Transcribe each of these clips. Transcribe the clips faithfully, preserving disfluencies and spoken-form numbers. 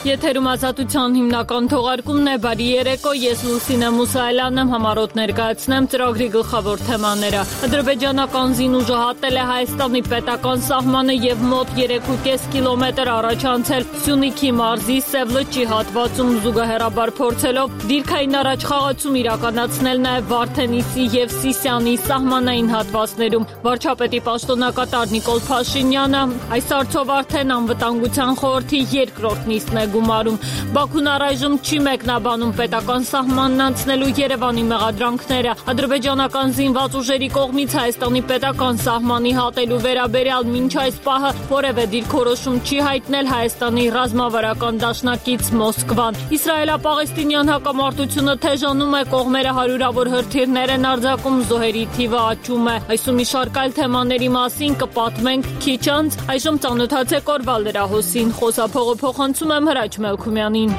Եթերում ազատության հիմնական թողարկումն է, բարի երեկո, ես Լուսինե Մուսայելյանն եմ, համառոտ ներկայացնեմ ծրագրի գլխավոր թեմաները։ Ադրբեջանական զինուժը հատել է Հայաստանի պետական սահմանը եւ մոտ երեք ու կես կիլոմետր առաջ անցել Սյունիքի մարզի Սևլճի հատվածում, զուգահեռաբար փորձելով դիրքային առաջխաղացում իրականացնել նաեւ Վարդենիսի եւ Սիսիանի սահմանային հատվածներում։ Վարչապետի պաշտոնակատար Նիկոլ Փաշինյանը այս հարցով արդեն անվտանգության խորհրդի երկրորդ նիստն է գումարում։ Բաքուն առայժմ չի մեկնաբանում պետական սահմանն անցնելու Երևանի մեղադրանքները։ Ադրբեջանական զինված ուժերի կողմից Հայաստանի պետական սահմանի հատելու վերաբերյալ մինչ այս պահը որևէ դիրքորոշում չի հայտնել Հայաստանի ռազմավարական դաշնակից Մոսկվան։ Իսրայելա-պաղեստինյան հակամարտությունը թեժանում է, կողմերը հարյուրավոր հրթիռներ են արձակում, զոհերի թիվը աճում է։ Այսու մի շարք այլ թեմաների մասին կպատմենք քիչ անց։ Այժմ ծանոթացեք օրվա լրահոսին, խոսափողը փոխանցում եմ Հրաչ Մելքումյանին։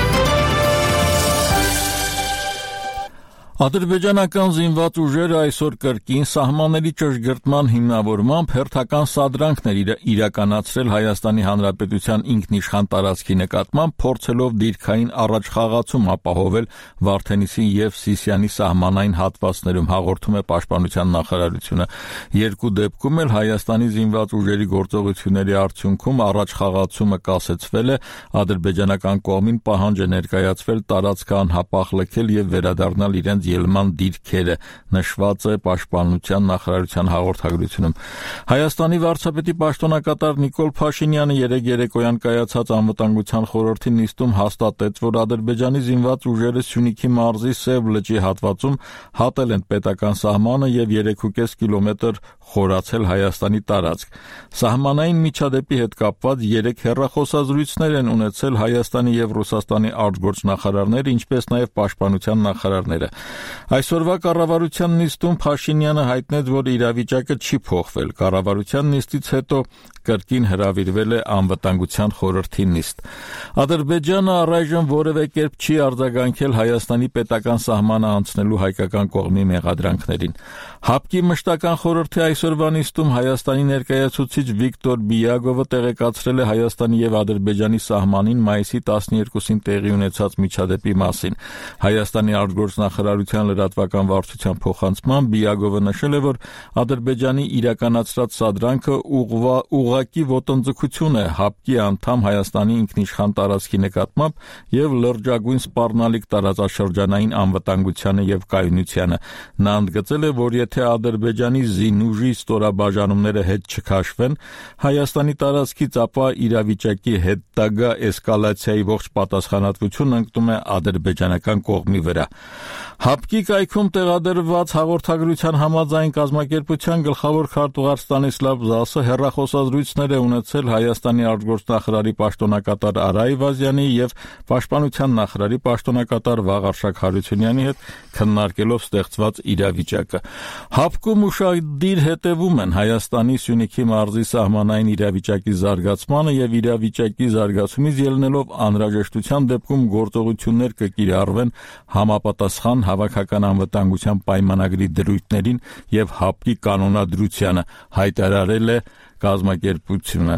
Ադրբեջանական զինված ուժերը այսօր կրկին սահմանների ճշգրտման հիմնավորմամբ հերթական սադրանքներ իրականացրել Հայաստանի Հանրապետության ինքնիշխան տարածքի նկատմամբ, փորձելով դիրքային առաջխաղացում ապահովել Վարդենիսի եւ Սիսիանի սահմանային հատվածներում, հաղորդում է Պաշտպանության նախարարությունը։ Երկու դեպքում էլ Հայաստանի զինված ուժերի գործողությունների արդյունքում առաջխաղացումը կասեցվել է, ադրբեջանական կողմին պահանջ է ներկայացվել տարածքը անհապաղ լքել եւ վերադառնալ իրենց ելման դիրքերը, նշված է Պաշտպանության նախարարության հաղորդագրությունում։ Հայաստանի վարչապետի պաշտոնակատար Նիկոլ Փաշինյանը երեկ երեկոյան կայացած անվտանգության խորհրդի նիստում հաստատեց, որ Ադրբեջանի զինված ուժերը Սյունիքի մարզի Սև լճի հատվածում հատել են պետական սահմանը եւ երեք ու կես կիլոմետր խորացել Հայաստանի տարածք։ Սահմանային միջադեպի հետ կապված երեք հեռախոսազրույցներ են ունեցել Հայաստանի եւ Ռուսաստանի արտգործնախարարները, ինչպես նաեւ Պաշտպանության նախարարները։ Այսօրվա կառավարության նիստում Փաշինյանը հայտնեց, որ իրավիճակը չի փոխվել։ Կառավարության նիստից հետո կրկին հրավիրվել է անվտանգության խորհրդի նիստ։ Ադրբեջանը առայժմ որևէ կերպ չի արձագանքել Հայաստանի պետական սահմանը անցնելու հայկական կողմի մեղադրանքներին։ ՀԱՊԿ-ի մշտական խորհրդի այսօրվա նիստում Հայաստանի ներկայացուցիչ Վիկտոր Բիագովը տեղեկացրել է Հայաստանի եւ Ադրբեջանի սահմանին մայիսի տասներկուսին տեղի ունեցած միջադեպի մասին։ Հայաստանի արտգործնախարարության լրատվական վարչության փոխանցմամբ Բիագովը նշել է, որ Ադրբեջանի իրականացրած սադրանքը ուղղਵਾ ուղղակի ոտնձգություն է ՀԱՊԿ-ի անդամ Հայաստանի ինքնիշխան տարածքի նկատմամբ եւ լրջագույն սպառնալիք տարածաշրջանային անվտանգությանը եւ կայունությանը։ Նա ընդգծել է, որ եթե Ադրբեջանի զինուժի ստորաբաժանումները հետ չքաշվեն Հայաստանի տարածքից, ապա իրավիճակի հետագա էսկալացիայի ողջ պատասխանատվությունն ընկնում է ադրբեջանական կողմի վրա։ ՀԱՊԿ-ի կայքում տեղադրված հաղորդագրության համաձայն կազմակերպության գլխավոր քարտուղար Ստանիսլավ Զասը հեռախոսազրույցներ է ունեցել Հայաստանի արտգործնախարարի պաշտոնակատար Արա Այվազյանի եւ Պաշտպանության նախարարի պաշտոնակատար Վաղարշակ Հարությունյանի հետ, քննարկելով ստեղծված իրավիճակը։ ՀԱՊԿ-ում ուշադիր հետևում են Հայաստանի Սյունիքի մարզի սահմանային իրավիճակի զարգացմանը եւ իրավիճակի զարգացումից ելնելով անհրաժեշտության դեպքում գործողություններ կկիրառվեն համապատասխան հավաքական անվտանգության պայմանագրի դրույթներին եւ ՀԱՊԿ-ի կանոնադրությանը, հայտարարել է կազմակերպությունը։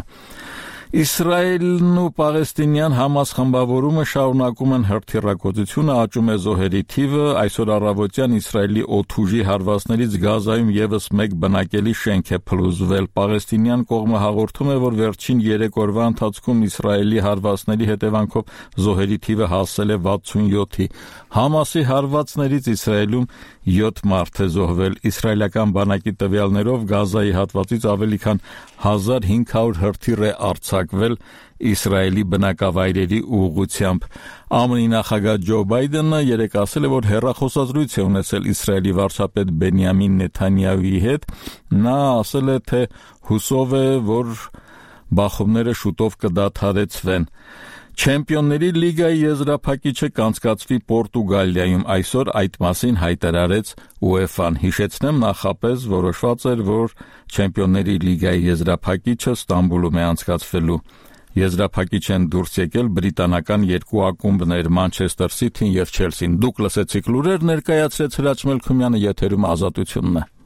Իսրայելն ու պաղեստինյան Համաս խմբավորումը շարունակում են հրթիռակոծությունը, աճում է զոհերի թիվը։ Այսօր առավոտյան Իսրայելի օդուժի հարվածներից Գազայում եւս մեկ բնակելի շենք է փլուզվել։ Պաղեստինյան կողմը հաղորդում է, որ վերջին երեք օրվա ընթացքում Իսրայելի հարվածների հետևանքով զոհերի թիվը հասել է վաթսունյոթի։ Համասի հարվածներից Իսրայելում յոթ մարդ է զոհվել։ Իսրայելական բանակի տվյալներով Գազայի հատվածից ավելի քան հազար հինգ հարյուր հրթիռ է արձակվել Իսրայելի բնակավայրերի ուղղությամբ։ ԱՄՆ-ի նախագահ Ջո Բայդենը երեկ ասել է, որ հեռախոսազրույց է ունեցել Իսրայելի վարչապետ Բենյամին Նեթանյահուի հետ։ Նա ասել է, թե հուսով է, որ բախումները շուտով կդադարեցվեն։ Չեմպիոնների լիգայի եզրափակիչը կանցկացվի Պորտուգալիայում, այսօր այդ մասին հայտարարեց ՈՒԵՖԱ-ն։ Հիշեցնեմ, նախապես որոշված էր, որ Չեմպիոնների լիգայի եզրափակիչը Ստամբուլում է անցկացվելու։ Եզրափակիչ են դուրս եկել բրիտանական երկու ակումբներ՝ Մանչեսթեր Սիթին եւ Չելսին։ Դուք լսեցիք լուրեր, ներկայացրեց Հրաչ Մելքումյանը, եթերում Ազատությունն է։